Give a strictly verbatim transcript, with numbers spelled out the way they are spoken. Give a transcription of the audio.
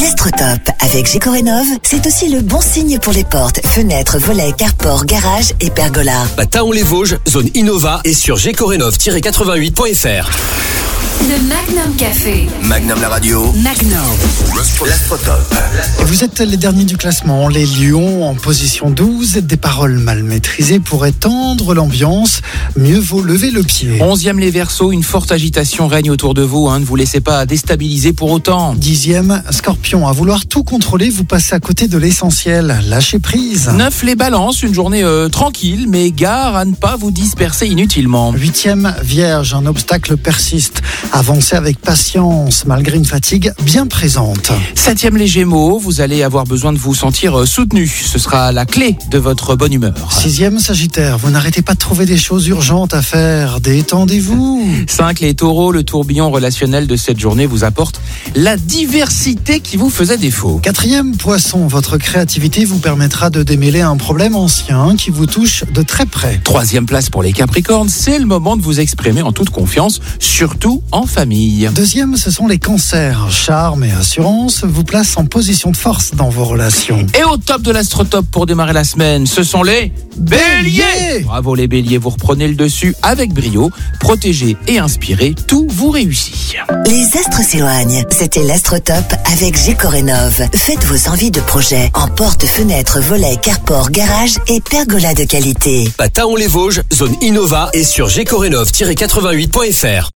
L'Astrotop avec Gécorénov, c'est aussi le bon signe pour les portes, fenêtres, volets, carport, garage et pergola. À Taon-les-Vosges, zone Innova et sur gécorénov tiret quatre-vingt-huit point f r. Le Magnum Café. Magnum la radio. Magnum. L'Astrotop. Vous êtes les derniers du classement. Les Lions en position douze. Des paroles mal maîtrisées pourraient tendre l'ambiance. Mieux vaut lever le pied. Onzième les Verseaux, une forte agitation règne autour de vous. Hein. Ne vous laissez pas déstabiliser pour autant. Dixième, Scorpion. À vouloir tout contrôler, vous passez à côté de l'essentiel. Lâchez prise. Neuf les Balances, une journée euh, tranquille, mais gare à ne pas vous disperser inutilement. Huitième, Vierge. Un obstacle persiste. Avancez avec patience, malgré une fatigue bien présente. Septième les Gémeaux, vous allez avoir besoin de vous sentir euh, soutenu. Ce sera la clé de votre bonne humeur. Sixième, Sagittaire. Vous n'arrêtez pas de trouver des choses urgentes à faire. Détendez-vous. Cinq les Taureaux, le tourbillon relationnel de cette journée vous apporte la diversité qui vous faisait défaut. Quatrième, Poisson. Votre créativité vous permettra de démêler un problème ancien qui vous touche de très près. Troisième place pour les Capricornes, c'est le moment de vous exprimer en toute confiance, surtout en famille. Deuxième, ce sont les Cancers. Charme et assurance vous placent en position de force dans vos relations. Et au top de l'Astrotop pour démarrer la semaine, ce sont les Béliers. Bravo les Béliers, vous reprenez le dessus avec brio. Protégez et inspirez, tout vous réussit. Les astres s'éloignent. C'était l'Astrotop avec Gécorénov. Faites vos envies de projet en porte, fenêtre, volets, carport, garage et pergola de qualité. À Taon-les-Vosges, zone Innova et sur gécorénov tiret quatre-vingt-huit point f r.